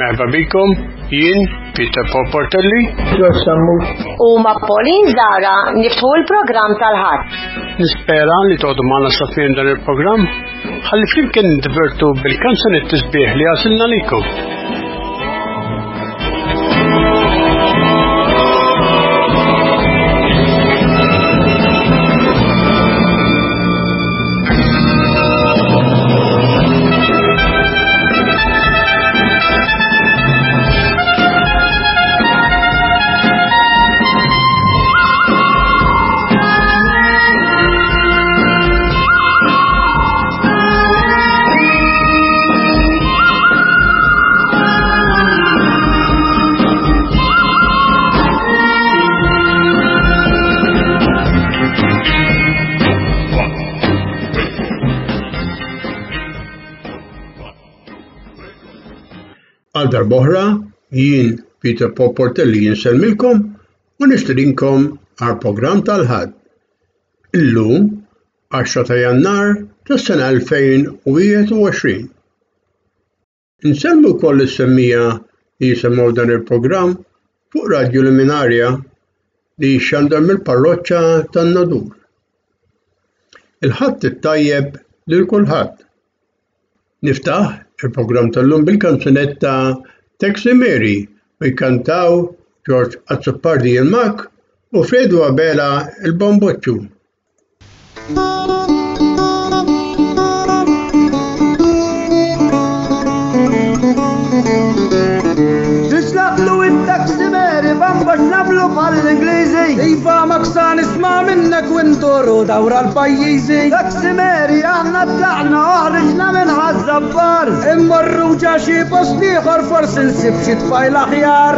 Merhaba bikom, jien Peter Paul Portelli. U ma' Pauline Zara niftħu l-programm tal-ħadd. Nispera li toqgħodu magħna sa tmiem dan il-programm ħalli flimkien niddivertu bil-kanzunetti sbieħ li għasilna likom. Għal darboħra, jien Peter Paul Portelli jinsellmilkom u nixtieqilkom għal programm tal-ħadd. Illum 10 ta' Jannar tas-sena 2021. Insellmu wkoll is-semmija li jisimgħu dan il-programm fuq Radju Luminarja li jxandar mill-parroċċa tan-Nadur. Il-ħadd it-tajjeb lil kulħadd. Niftaħ il-programm tal-lum bil-kanzunetta Taxi Mary u jkantaw George Azzopardi il-Mak u Fredu Abela il-Bomboċċu. Tislaqlu il-Taxi Mary bambax nablu bħal-Ingliżi. Iva maksan isma' minnek winduru dawra l-pajjiżi. Taxi Mary aħna tlaqna oħriġna minn ħaż-żabbar. Immorru ġa xi post ieħor forsi nsib xi tfajl aħjar.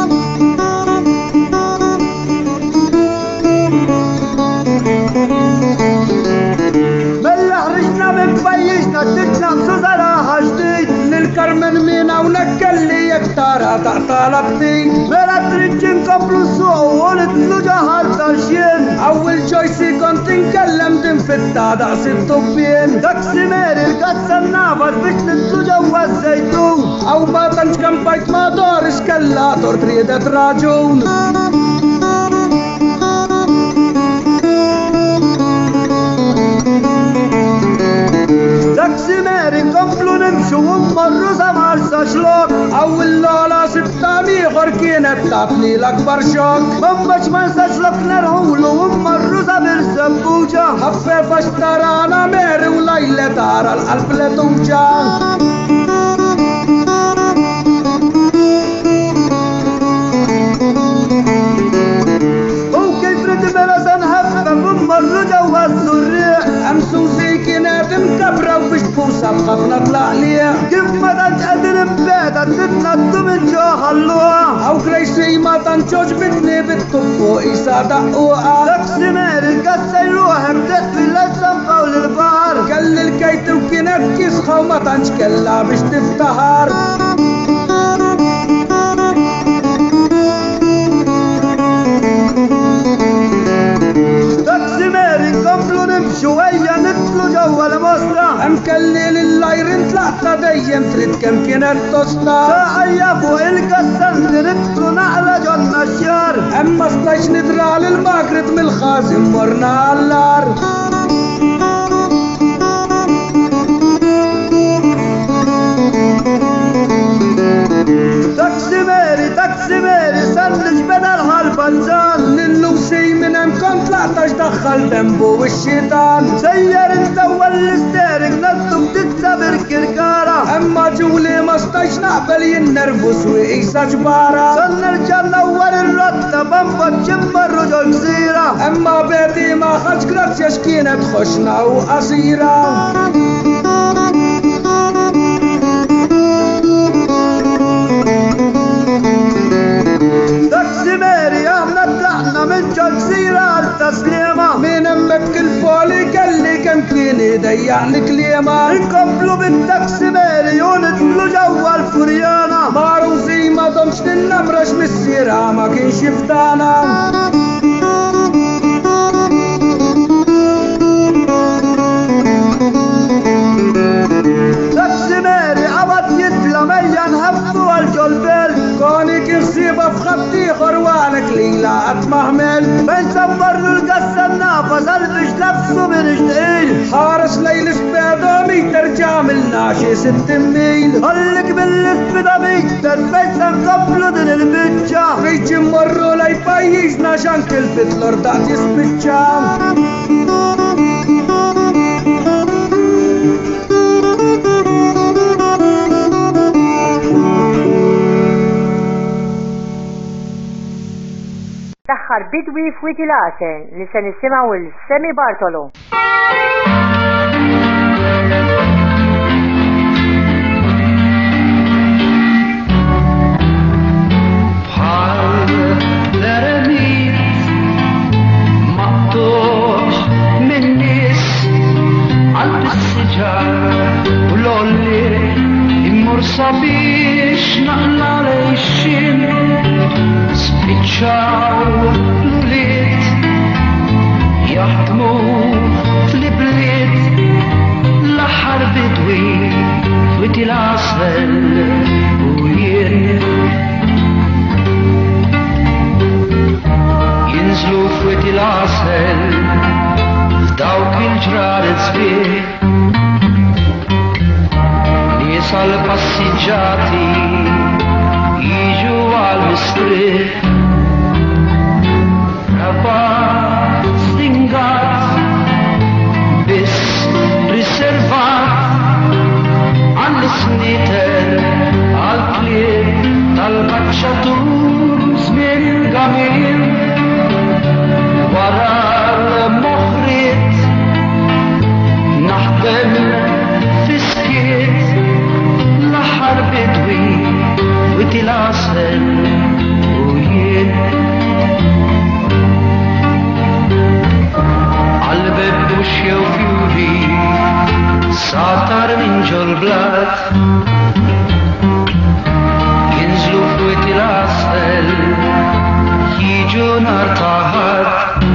Mella ħriġna minn pajjiżna titna b'sużaraħa ġdid. Lil-Karmen min hawnhekk kelli jekk tara taqtala bdejn. Mela trid inkomplu s-suq u nitlu ġaħar tal-xien. Awwel ċojsi kont inkellem din fitta daqs it-tubbien. Taxi Mary l-kazza n-nafas biex nitlu ġewwa z-żejtun. Aw ma tantx kampajt ma' Doris kellha tort riedet raġun. Taxi Mary nkomplu nimxu u mmorru sa Marsa xlok. Awwil l-ogħla sibta ieħor kienet tatni l-akbar xokk. Mammax Marsa xlok nerħulu u mmorru sa bir-Sebbuġa. Ħaffefa xtarana Mary u lajle tara l-qalb letuġa. Marru ġewwa z-Zurrieq. Hemm Susi kienet imkabra u biex tfusa b'ħafna tlaqliq. Kif ma tantx qegħdin imbeda titnaddu minn ġo ħalluha. Aw Gracie ma tantx ġobitni bit-tuffu qisha daqquqa. Taxi Mary l-kazza jruħek deq fil-San lill-baħar. Kelli l-kejt u kienet kisħa u ma tantx kellha biex tiftaħar. Taxi Mary nkomplu nimxu ejja nitlu ġewwa l-mostra. Hemm kelli lill-lajrin tlaqta dejjem trid kemm kienet tosta. Saqajja fuq il-kassanti nitlu naqla ġonna x-xjar. Hemm ma stajtx nidra lill-Magrit mill-ħażin morna għall-ar. Taxi Mary sandwich beda l-ħalbanġan. Nil-Lucy minn hemm kont laqtax daħħal tembu x-xitan. Sejjer intawwal l-isterik naddu b'tizza bir-kirkara. Emma Ġuli ma stajx naqbel jinnervus u qisha ġbara. San nerġa' nawwar ir-rotta bambaġġ immarru ġol-gżira. Emma Betty ma ħaġ grazzja x'kienet ħoxna u qasira. Taxi Mary aħna tlaqna minn ġol-gżira għal-taslima. Min hemmhekk il-foli kelli kemm kien idejjaqni kliema. Inkomplu bit-Taxi Mary u nitlu ġewwa l-Furjana. Marużi ma domx tinnamrax missiera ma kienx jiftana. Taxi Mary qabad jitla mejja nħabtu għal ساعة محمل بين صبرلو القصة نافذ البش نفسه من جديد حارس ليل سبيضة ميتر جامل ناشي 6 ميل هلك بالسبيضة ميتر بيسن قبلو دن البتشا فيش مرو لا يفايش ناشان كل فتلر دات يسبتشا Daħħar bidwi f'witi l-għasen li se nisimgħu l-Semi Bartolo. Bħal l-eremit maqtuħ minn nies qalb is-siġar u l-olli immur sabiex naqla lejxin spiċċaw l-uliet jaħdmu fl-ibliet l-aħħar bidwi f'witi l-għasel u jien jinżlu f'witi l-għasel f'dawk il-ġrar iż-żbieħ nies għall-passiġġati jiġu għal-mistrieħ Rabat stingat biss riservat għall-sniter għall-klieb tal-kacċatur żmien gamil wara l-moħħriet naħdem fiskiet l-aħħar bidwi witi l-għasel u jien għal-beb u xjew fjuri satar minn ġol-blat jinżlu f'witi l-għasel jiġu nar taħat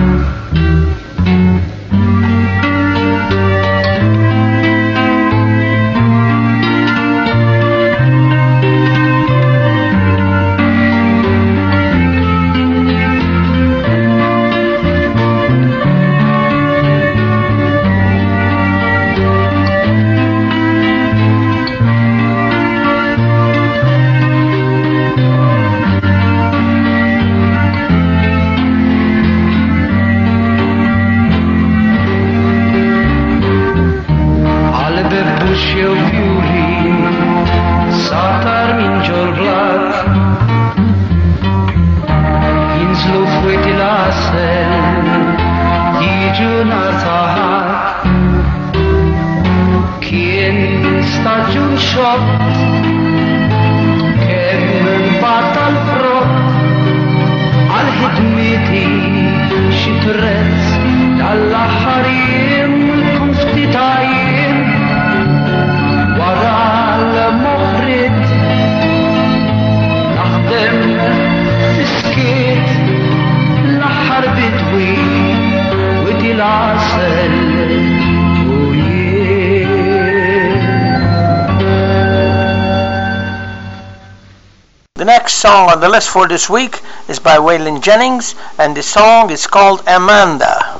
The next song on the list for this week is by Waylon Jennings, and the song is called Amanda.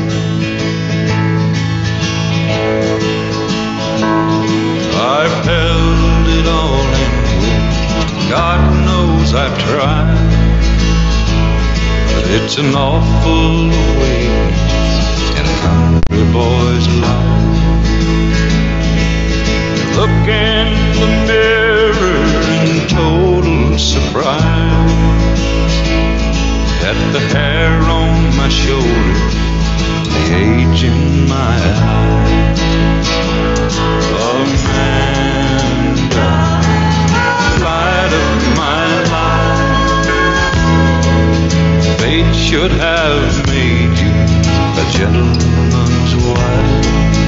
I've held it all in, God knows I've tried, but it's an awful weight in a country boy's life. Look in the mirror in total surprise at the hair on my shoulder, the age in my eyes. Amanda, light of my life, fate should have made you a gentleman's wife.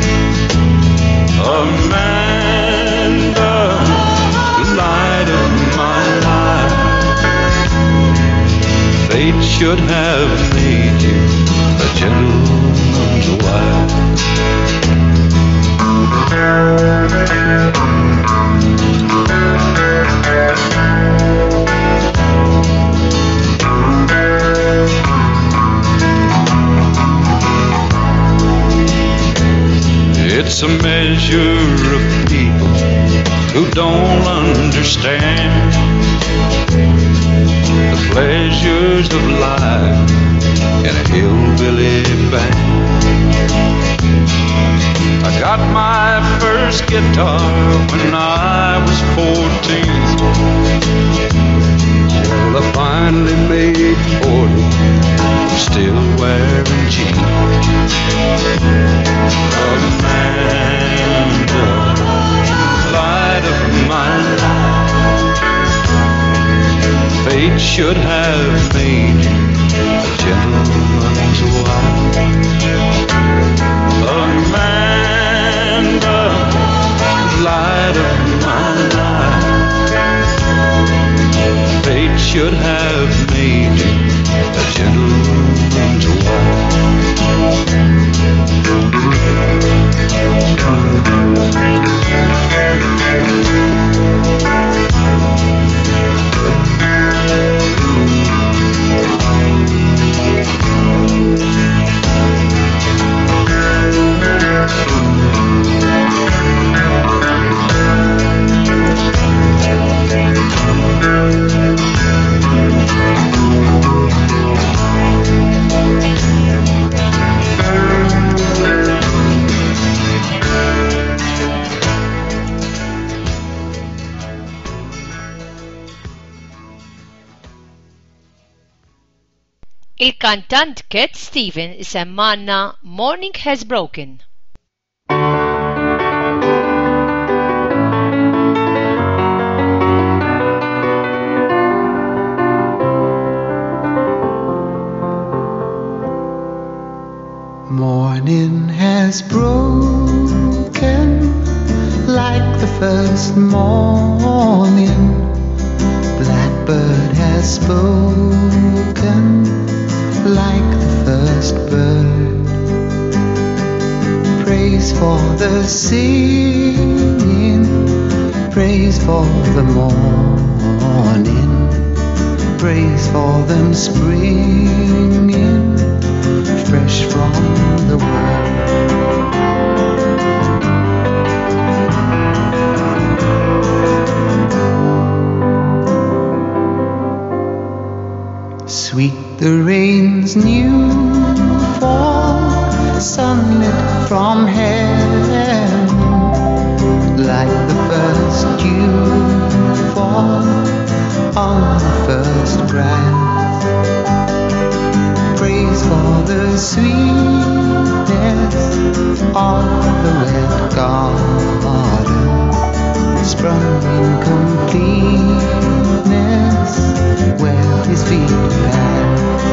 Amanda, light of my life, fate should have made you a gentleman's wife. who don't understand the pleasures of life in a hillbilly band. I got my first guitar when I was 14. Well, I finally made 40, still wearing jeans. Amanda, light of my life, fate should have made you a gentleman's wife. Amanda, light of my life, fate should have made you a gentleman's wife. Il-kantant Cat Stevens isemmanna Morning Has Broken. Morning has broken like the first morning. Blackbird has spoken like the first bird. Praise for the singing, praise for the morning, praise for them springing fresh from the world. Sweet the rain's new fall, sunlit from heaven, like the first dew fall on the first grass. Praise for the sweetness of the wet garden, sprung in completeness where his feet pass.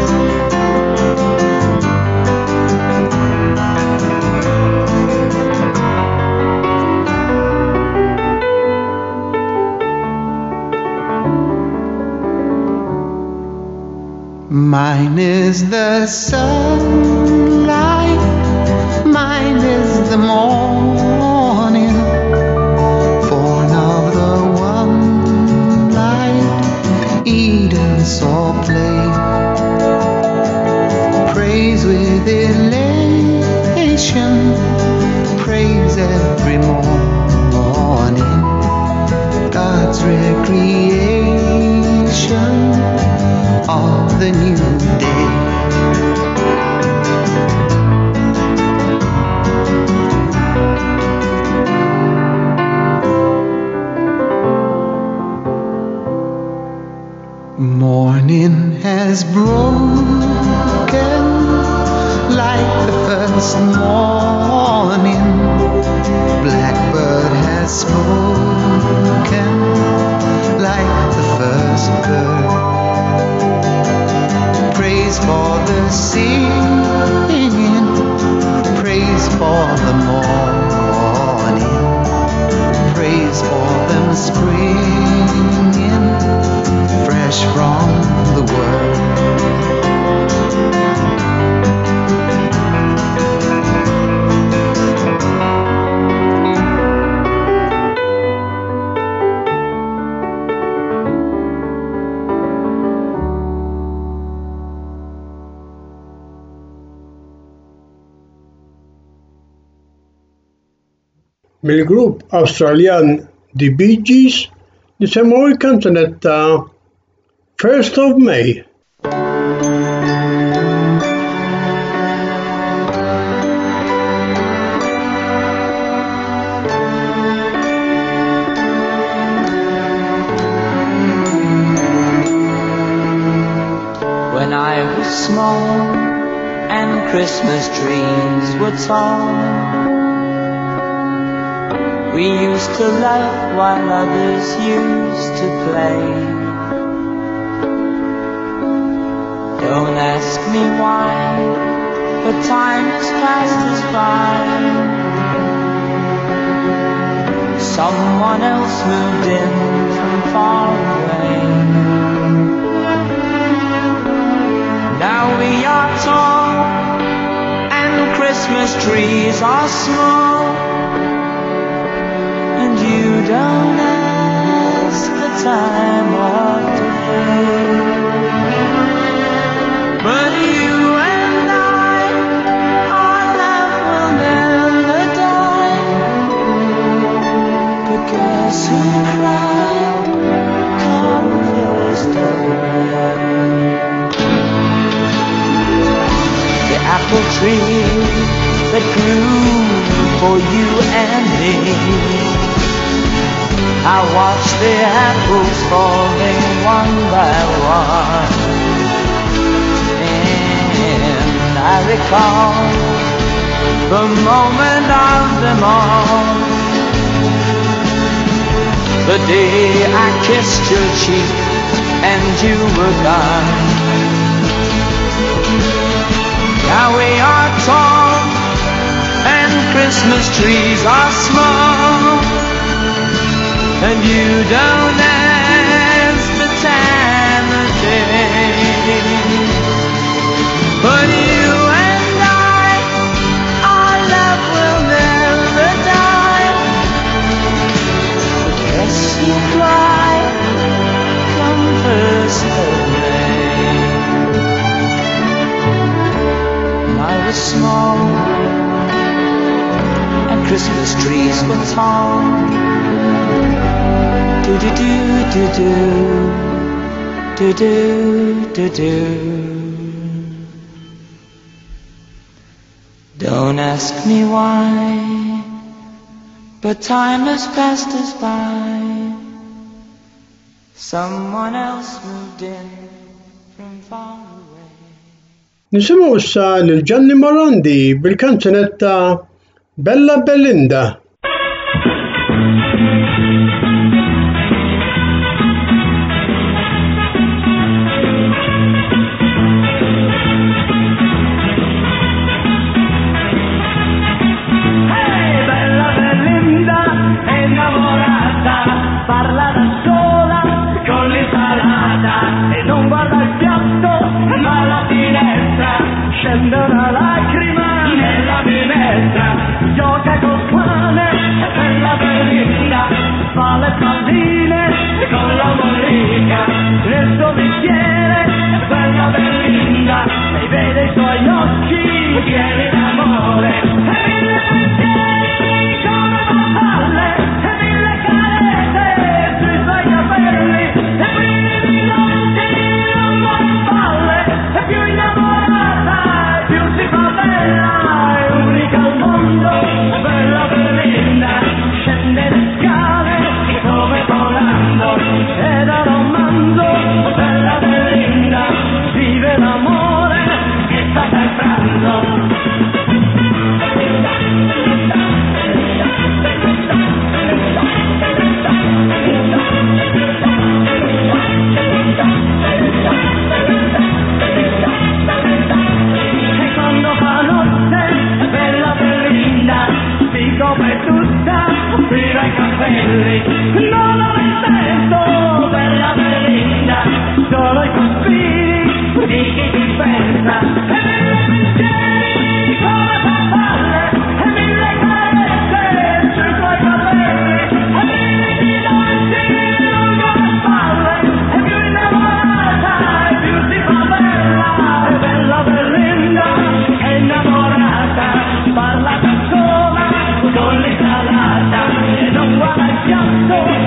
Mine is the sunlight, mine is the morning, born of the one light Eden saw play. Praise with elation, praise every morning, God's recreation of the new day. Morning has broken like the first morning. Blackbird has spoken like the first bird. Praise for the singing, praise for the morning, praise for them springing fresh from the world. Mill-grupp Awstraljan The Bee Gees nisimgħu l-kanzunetta First of May. When I was small and Christmas trees were tall, we used to laugh while others used to play. Don't ask me why, but time has passed us by. Someone else moved in from far away. Now we are tall and Christmas trees are small, and you don't ask the time of day. But you and I, our love will never die. But guess who cried come first of May? The apple tree that grew for you and me, I watch the apples falling one by one, and I recall the moment of them all, the day I kissed your cheek and you were gone. Now we are tall and Christmas trees are small, and you don't ask the time of day. But you and I, our love will never die. But guess you cry come first of May. When I was small and Christmas trees were tall, do do do do do do do do. Don't ask me why, but time has passed us by. Someone else moved in from far away. Nisimgħu issa lil Gianni Morandi bil-kanzunetta Bella Belinda. Una lacrima nella finestra, gioca col pane, bella Belinda, fa le palline con la mollica, nel suo bicchiere, bella Belinda, e vede i suoi occhi pieni d'amore, e mille pensieri come farfalle, e mille carezze sui suoi capelli, e brividi dolci lungo le spalle, e più innamorata si fa bella, è unica al mondo, bella Belinda, scende le scale come volando, è da romanzo, bella Belinda, vive l'amore che sta sembrando. Come tutta, tira i capelli, non ho il tempo per la Belinda, solo i sospiri di chi ti pensa, e mille pensieri come farfalle, e mille carezze sui tuoi capelli, e mille dolci lungo le spalle, e più innamorata e più si fa bella, e bella Belinda è innamorata, parla da sola con l'insalata e non guarda il piatto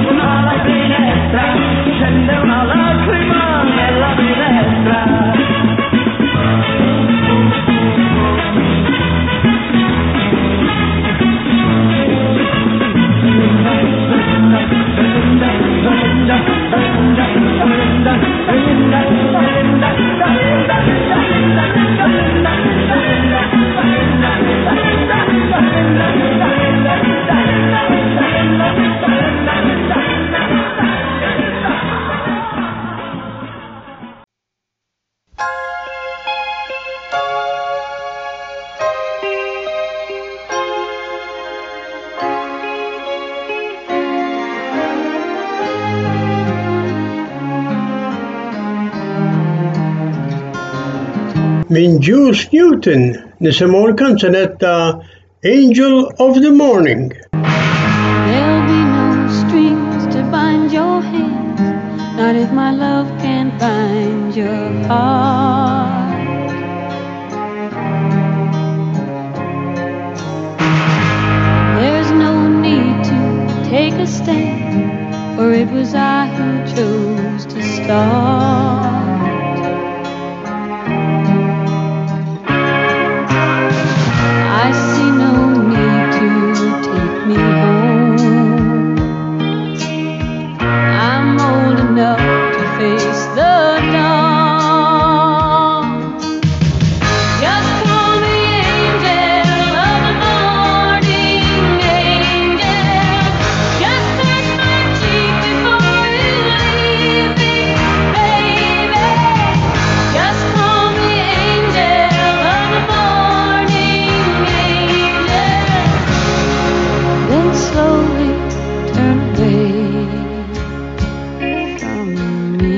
Min Juice Newton nisimgħu l-kanzunetta Angel of the Morning. There'll be no strings to bind your hands, not if my love can bind your heart. There's no need to take a stand, for it was I who chose to start. I see no need to take me home. I'm old enough to face the dawn. Just call me angel of the morning, angel. Just touch my cheek before you leave me, baby. Just call me angel of the morning, angel. Then slowly turn away from me.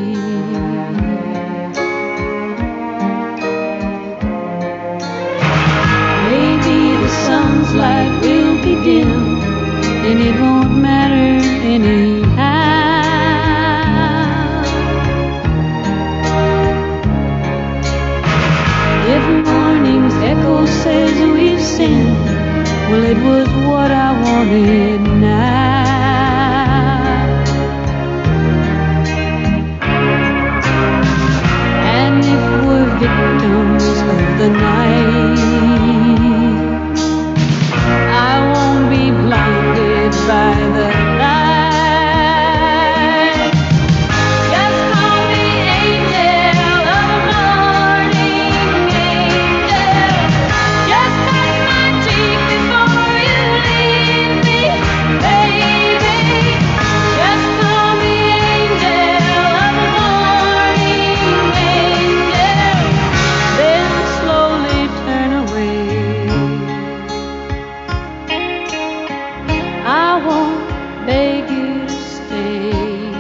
Maybe the sun's light will be dim, and it won't matter anyhow. If morning's echo says we've sinned, well, it was what I wanted now. And if we're victims of the night, I won't be blinded by the light. Just call me angel of the morning, angel. Just touch my cheek before you leave me, baby. Just call me angel of the morning, angel. Then slowly turn away. I won't beg you to stay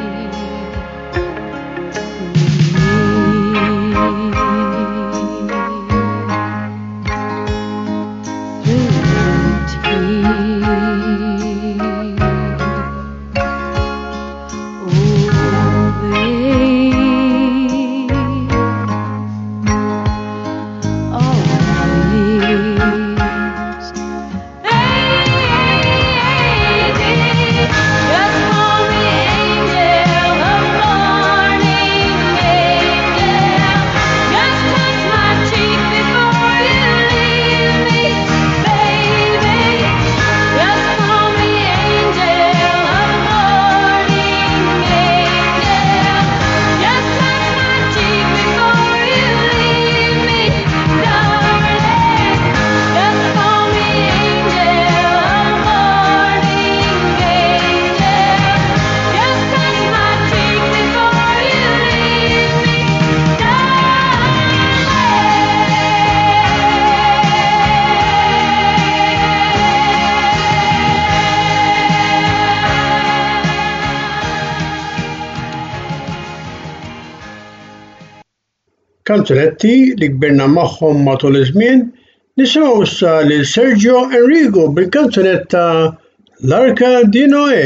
Kanzunetti li kbirna magħhom matul iż-żmien nisimgħu issa lil Sergio Enrico bil-kanzunetta L'Arca di Noè.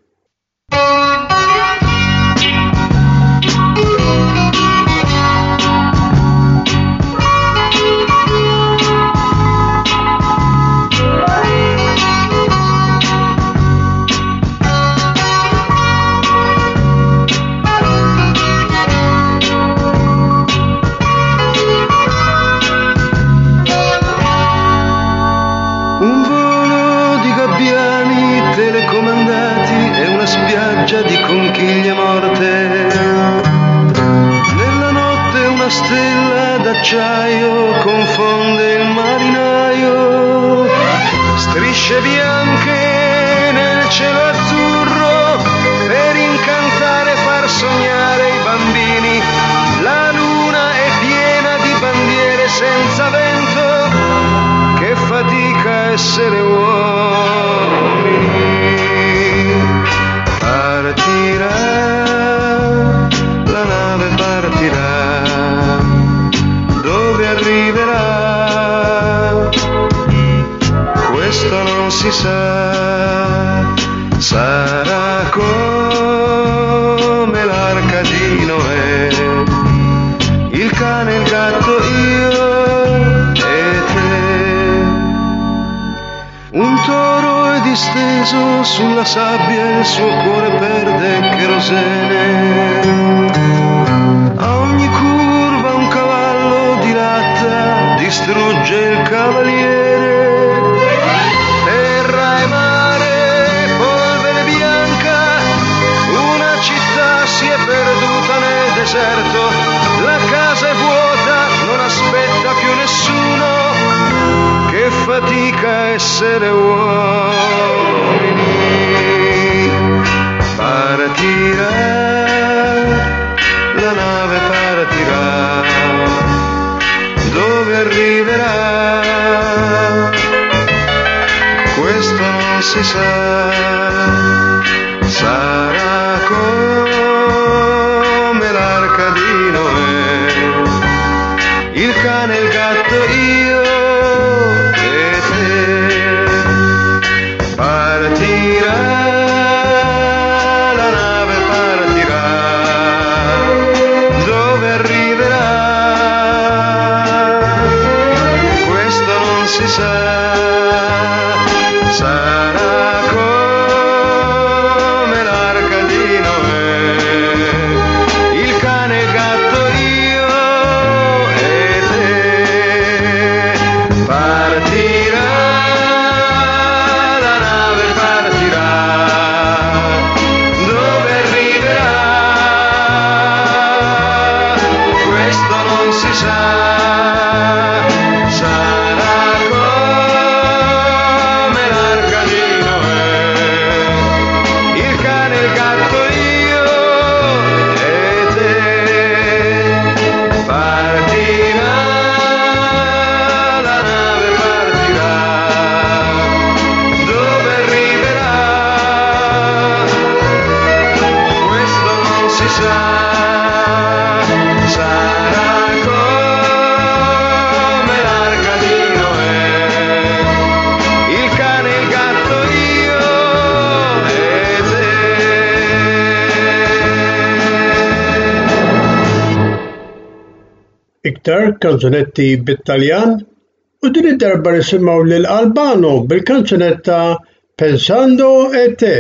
Un volo di gabbiani telecomandati e una spiaggia di conchiglie morte. Nella notte una stella d'acciaio confonde il marinaio. Strisce bianche nel cielo azzurro per incantare e far sognare i bambini. La luna è piena di bandiere senza vento. Che fatica essere uomini. Partirà, la nave partirà, dove sarà come l'arca di Noè, il cane, il gatto, io e te. Un toro è disteso sulla sabbia, il suo cuore perde cherosene. A ogni curva un cavallo dilatta, distrugge il cavaliere. Terra e mare, polvere bianca, una città si è perduta nel deserto. La casa è vuota, non aspetta più nessuno. Che fatica essere uomini. Partirà, la nave partirà. Dove arriverà? Questo non si sa. Sarà come l'arca di Noè, il cane, il gatto, io e te. Partirà, la nave partirà. Dove arriverà? Questo non si sa. Sarà come l'arca di Noè, il cane, il gatto, io e te. Partirà, la nave partirà. Dove arriverà? Questo non si sa. Sarà come l'arca di Noè, il cane, il gatto, io e te. Partirà, la nave partirà. Dove arriverà? Questo non si sa. Sarà come l'arca di Noè, il cane, il gatto, io e te. Iktar kanzunetti bit-Taljan u din id-darba nisimgħu lil Albano bil-kanzunetta Pensando e te.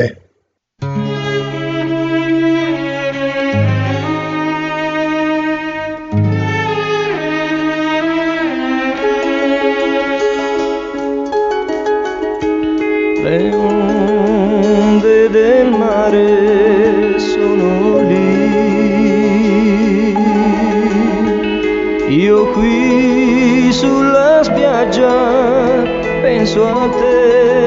Le onde del mare sono lì, io qui sulla spiaggia penso a te.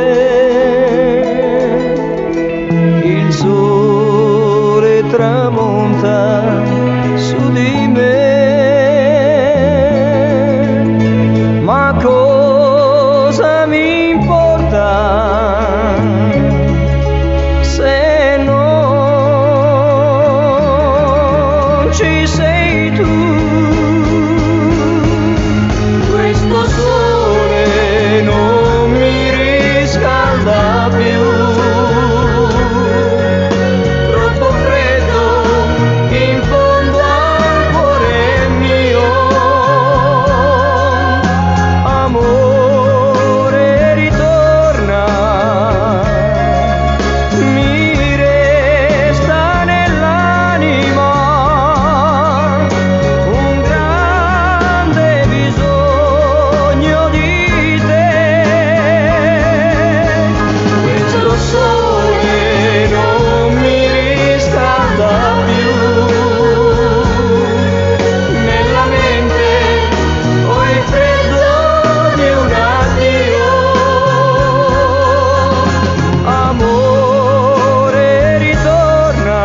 Il sole tramonta su di me, ma cosa mi importa se non ci sei tu? Questo sole non mi riscalda più, troppo freddo in fondo al cuore mio. Amore, ritorna, mi resta nell'anima un grande bisogno di te. Questo sole non mi riscalda più, nella mente ho il freddo di un addio. Amore, ritorna,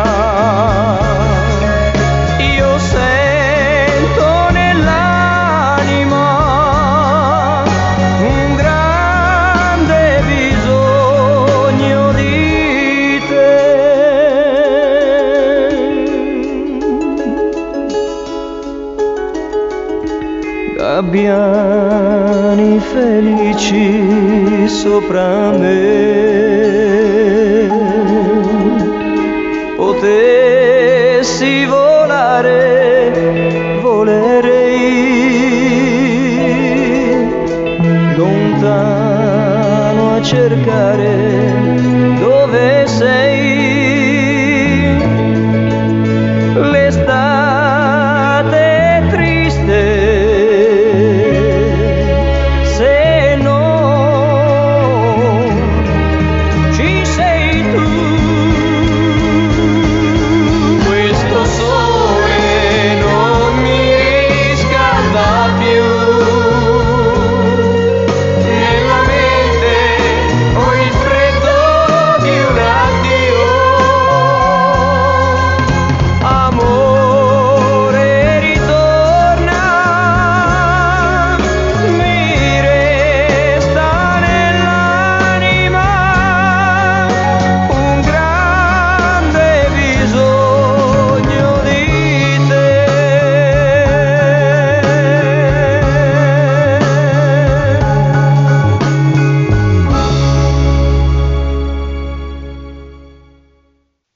io sento nell'anima un grande bisogno di te. Gabbiani felici sopra me,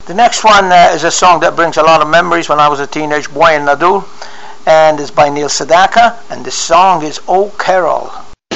The next one is a song that brings a lot of memories when I was a teenage boy in Nadul, and it's by Neil Sedaka, and the song is Oh Carol.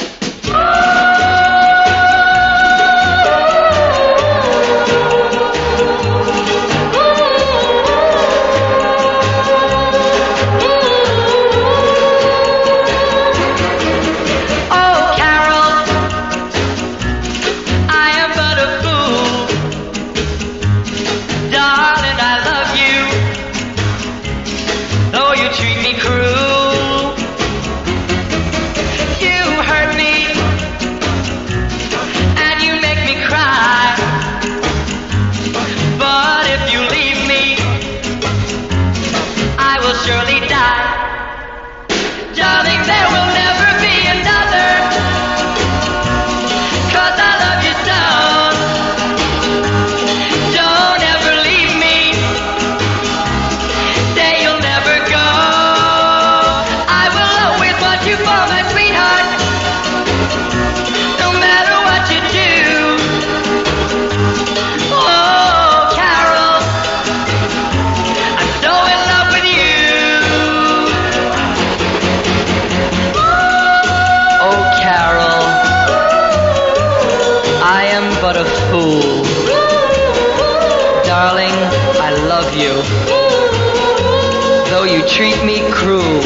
Treat me cruel.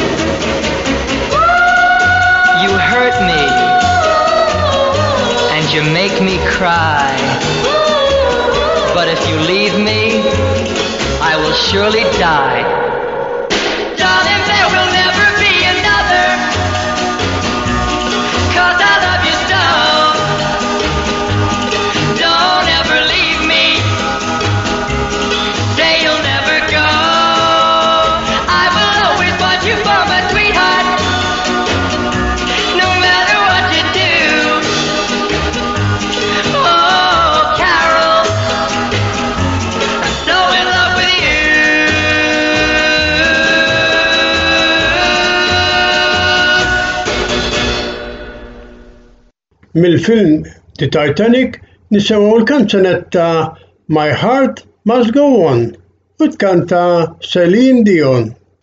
You hurt me, and you make me cry. But if you leave me, I will surely die. Darling, there will never be another, 'cause I love you so. Don't ever leave me. Say you'll never go. You for my sweetheart, no matter what you do. Oh, Carol, I'm so in love with you. Mill-film The Titanic nisimgħu l-kanzunetta My Heart Must Go On u tkanta Celine Dion.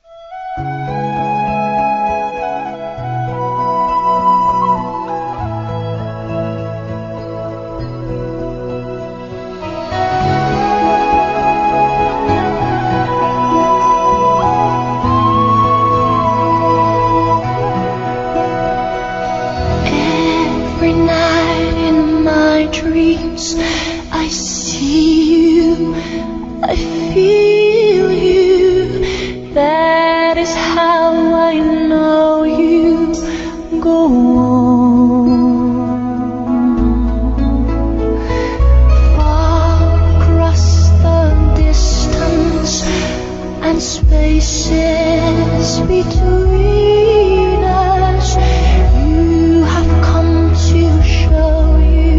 I see you, I feel you, that is how I know you. Go on, far across the distance and spaces between us, you have come to show you.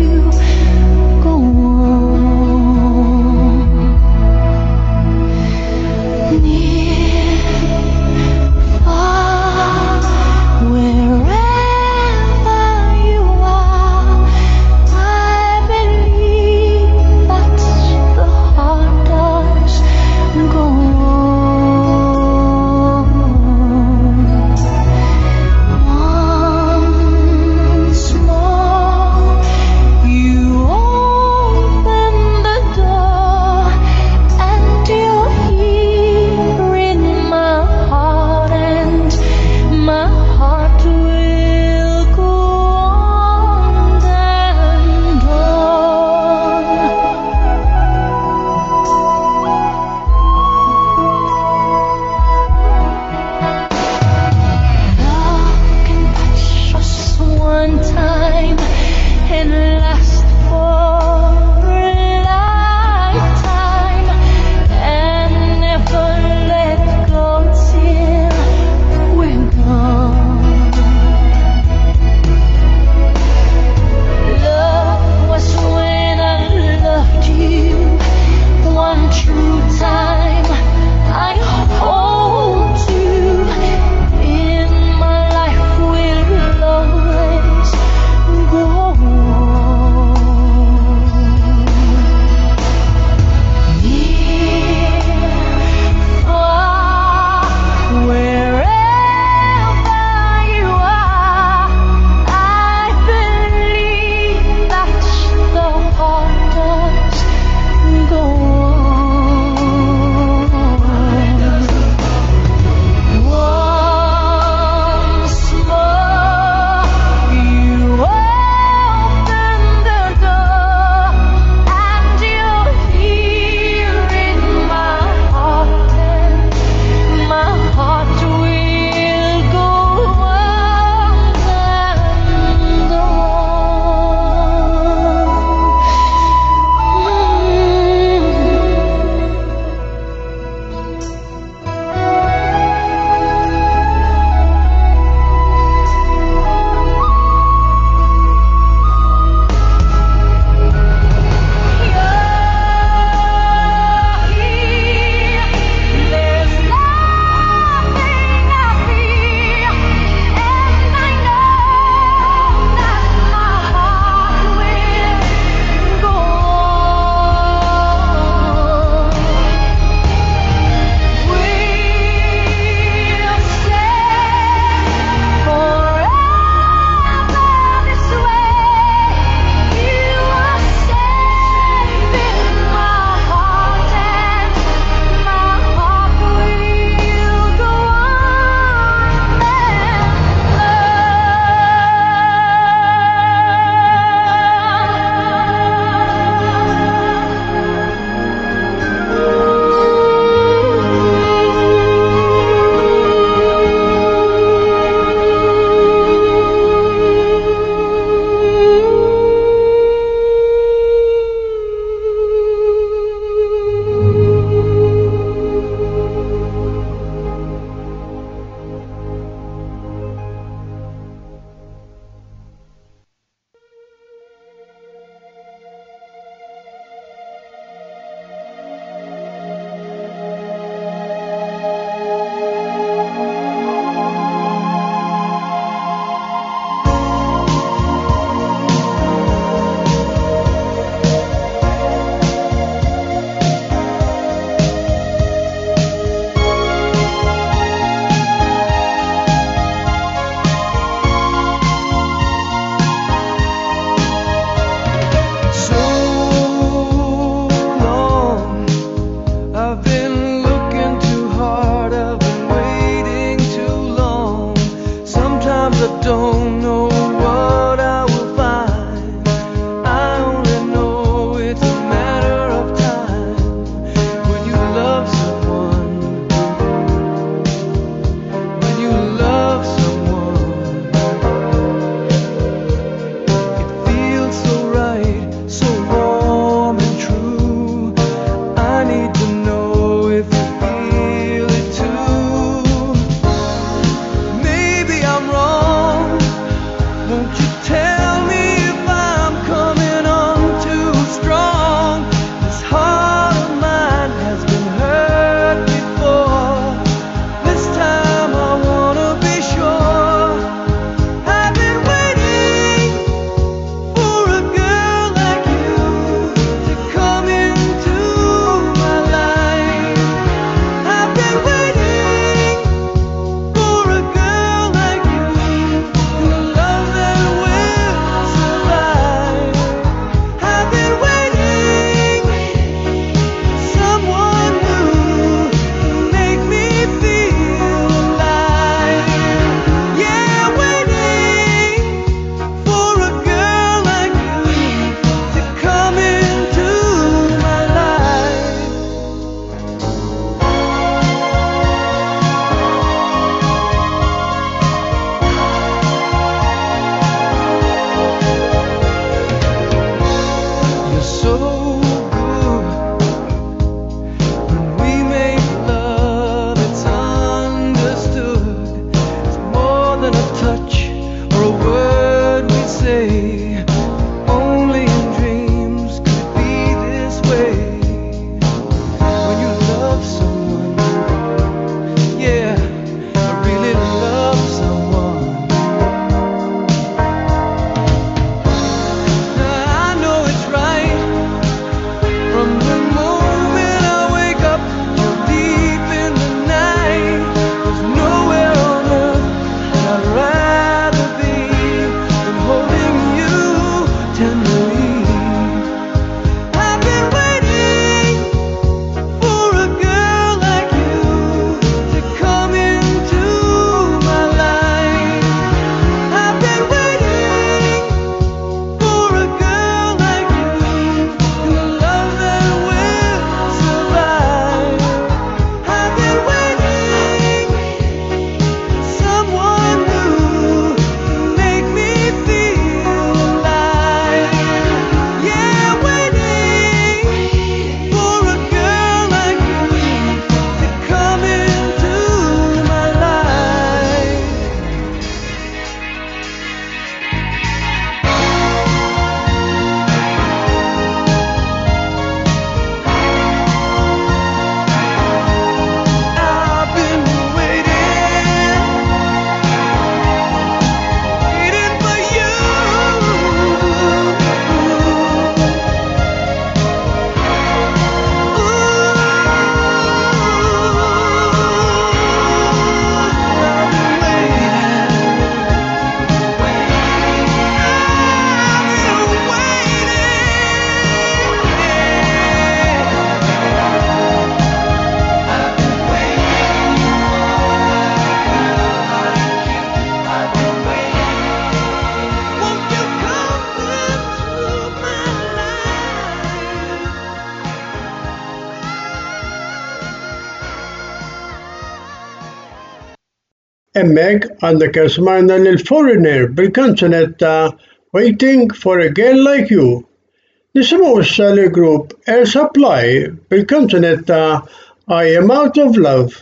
Emmek għandek smajna lil-Foreigner bil-kanzunetta Waiting for a Girl Like You. Nisimgħu issa l-grupp Air Supply bil-kanzunetta I Am Out of Love.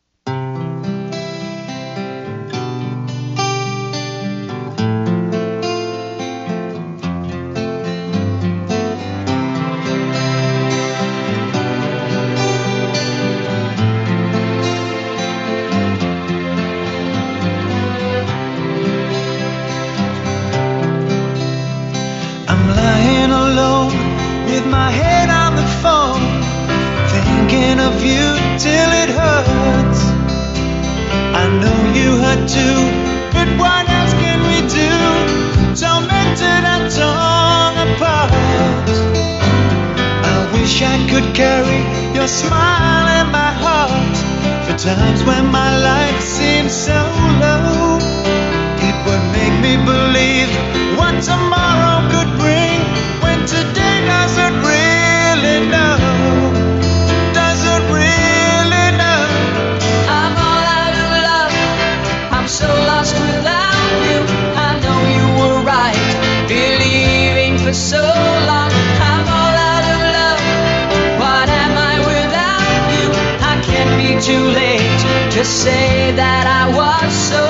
Times when my life seems so low, it would make me believe what tomorrow could bring when today doesn't really know. Doesn't really know. I'm all out of love. I'm so lost without you. I know you were right, believing for so long. I'm all out of love. What am I without you? I can't be too late to say that I was so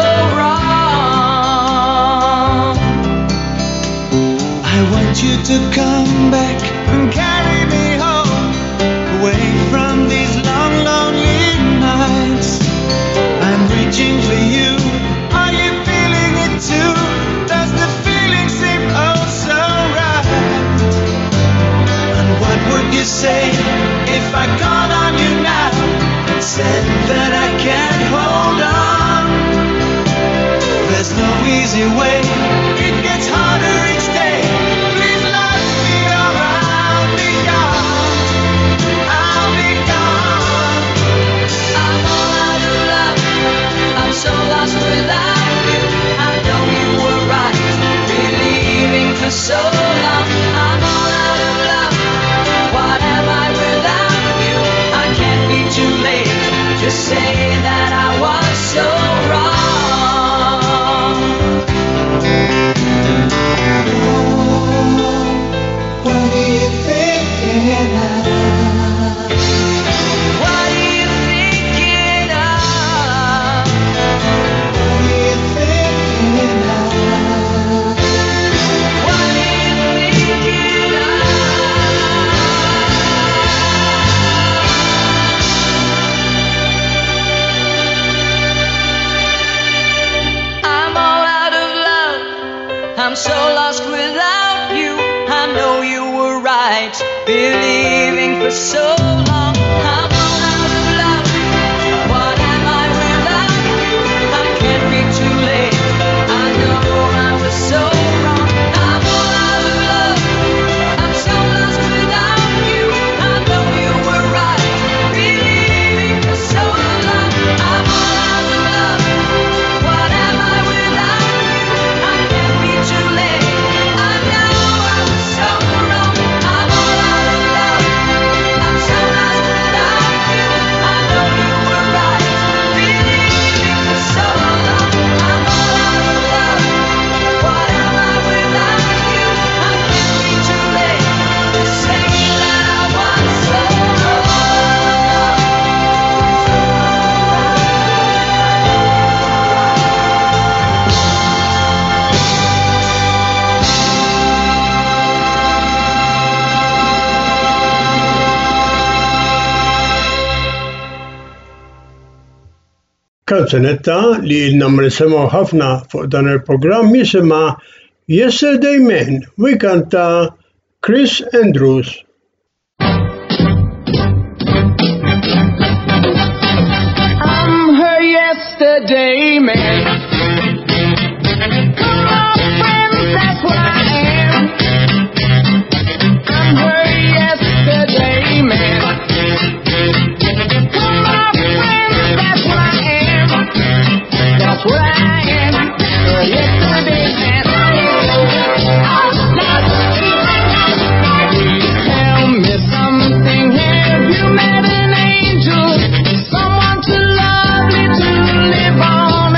wrong. I want you to come back and carry me home, away from these long, lonely nights. I'm reaching for you. Are you feeling it too? Does the feeling seem oh so right? And what would you say if I called on you now? Said that I can't hold on. There's no easy way. It gets harder each day. Please let me or I'll be gone. I'll be gone. I'm all out of love. I'm so lost without you. I know you were right, believing for so long. I'm all out of love. What am I without you? I can't be too late to say that I was so wrong. What are you thinking of? What are you thinking of? What are you thinking of? What are you thinking of? I'm so lost without you. I know you were right, believing for so long. I'm all out of love. What am I without you? I can't be too late. I know I was so wrong. I'm all out of love. I'm so lost without you. I know you were right, believing for so long. I'm all out of love. What am I without you? I can't be too late. I know I was so wrong. I'm all out of love. I'm so lost without you. I know you were right, believing for so long. I'm all out of love. What am I without you? I can't be too late to say that I was so Kanzunetta li l-namri nisimaw ħafna fuq dan il-programm jisima Yesterday Man u jkanta Chris Andrews. I'm her yesterday man. Come on, friends, that's what I am. I'm her yesterday man. Come on, friends, that's what I am. That's what I am. Her yesterday man. Tell me something. Have you met an angel? Someone too lovely to live on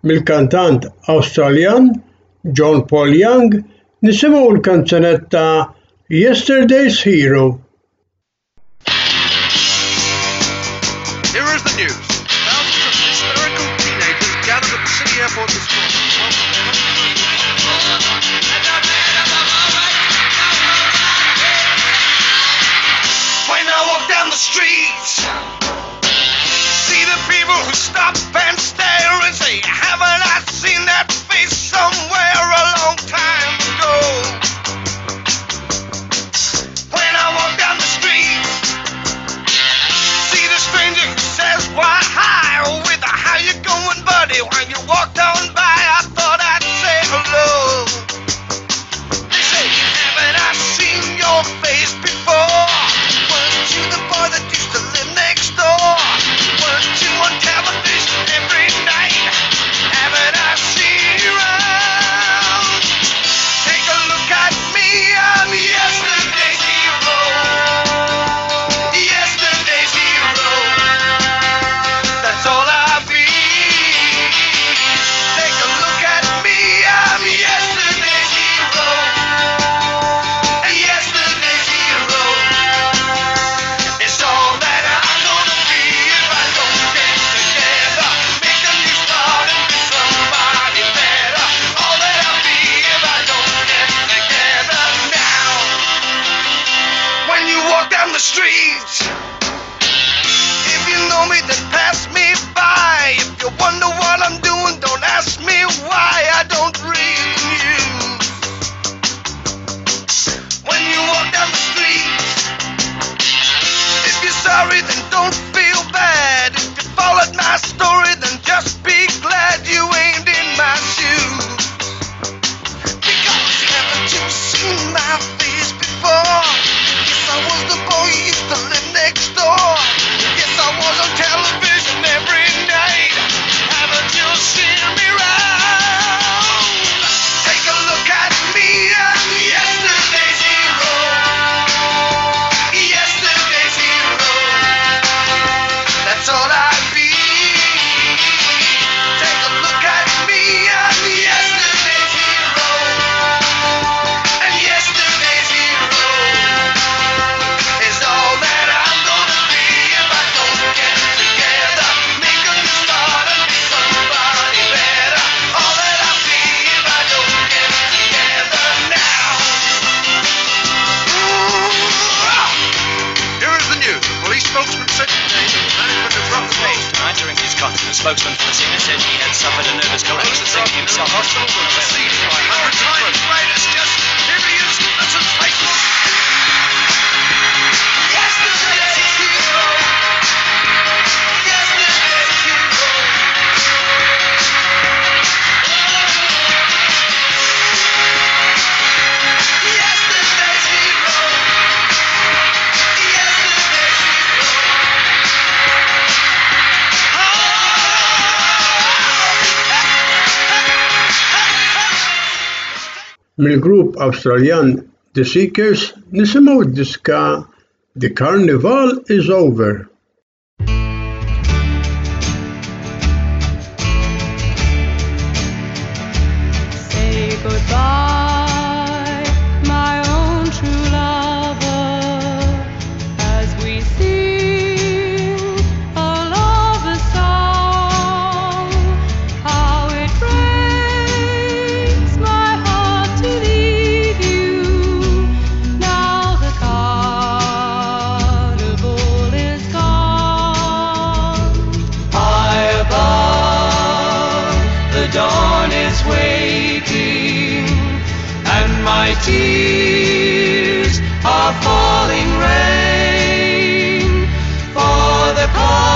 Mill-kantant Awstraljan John Paul Young nisimgħu l-kanzunetta Yesterday's Hero. Here is the news. Thousands of hysterical teenagers gathered at the city airport this morning. When I walk down the streets, see the people who stop and stare and say, haven't I seen that face somewhere a long time ago? When I walk down the street, see the stranger who says, why, hi, with a how you going, buddy? When you walked on by, I thought I'd say hello. They say, haven't I seen your face before? Weren't you the boy that used to live next door? Weren't you on television every night? Haven't I seen you around? Take a look at me, I'm yesterday's hero. Yesterday's hero. That's all I'll be. Take a look at me, I'm yesterday's hero. Yesterday's hero. It's all that I'm gonna be if I don't get together. Make a new start and be somebody better. All that I'll be if I don't get together now. When you walk down the street, if you know me, then pass me by. If you wonder what I'm doing, don't ask me why. I don't read the news. When you walk down the street, if you're sorry, then don't feel bad. If you followed my story, then just be glad you ain't in my shoes. Because haven't you seen my face before? Yes, I was the boy who used to live next door. Yes, I was on television every night. Haven't you seen me round? Take a look at me, I'm yesterday's hero. Yesterday's hero. That's all I'd be. Take a look at me, I'm yesterday's hero. And yesterday's hero is all that I'm gonna be if I don't get together. Make a new start and be somebody better. All that I'll be if I don't get together now. Here is the news. The police spokesman said today that management has dropped the case. Tonight, during his conference, the spokesman for the singer said he had suffered a nervous collapse and thinking himself Hospital were besieged by hundreds of crime fighters. Just here he is. Listen, Facebook. Yesterday's hero. Yesterday's hero. Yesterday's hero. Yesterday's Mill-grupp Awstraljan The Seekers nisimgħu d-diska The Carnival is Over. Say goodbye, my own true lover, as we sing a lover's song. How it breaks my heart to leave you. Now the carnival is gone. High above, the dawn is waiting, and my tears are falling rain. For the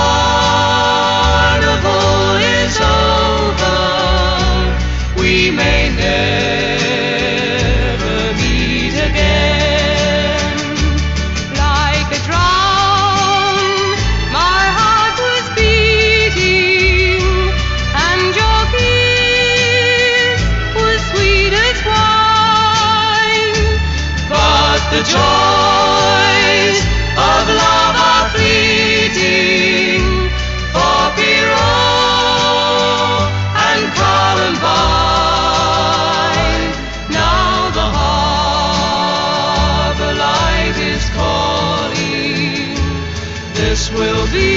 carnival is over, we may never meet again. Like a drum, my heart was beating, and your kiss was sweet as wine. this will be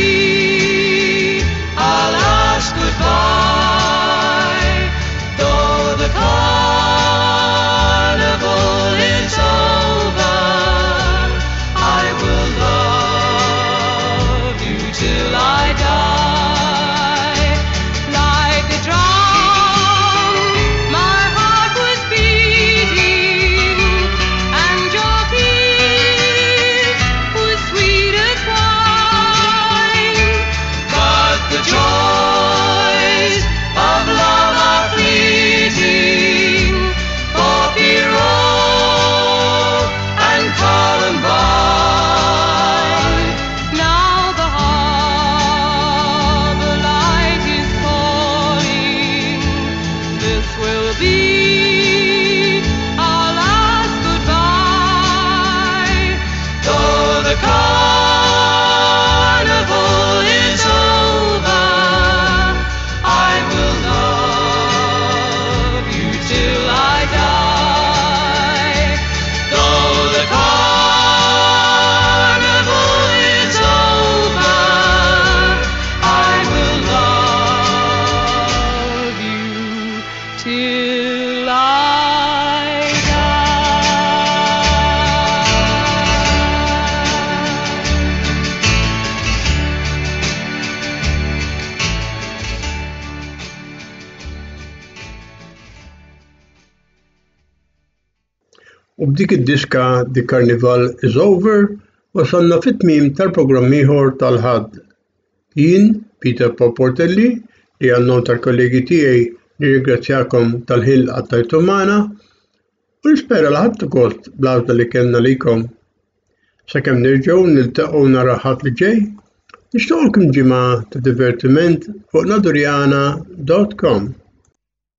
our last goodbye. Though the carnival is over, I will love you till I die. Like a drum, my heart was beating, and your kiss was sweet as wine. But the joys of love are fleeting, for Pierrot and Columbine. Now the harbor light is calling. This will be our last goodbye. Though the carnival is over, I will love you till I die. Though the carnival is over, I will love you till I U b'dik id-diska The Carnival is Over wasalna fit-tmiem tal-programm ieħor tal-ħadd. Jien, Peter Portelli, li għannom tal-kollegi tiegħi nirringrazzjakom tal-ħin li qattajtu magħna u nispera li ħadtu gost bl-għażla li kellna lilkom. Sakemm nerġgħu niltaqgħu nhar Aħad li ġej, nixtiequlkom ġimgħa ta' divertiment fuq nadurjana.com.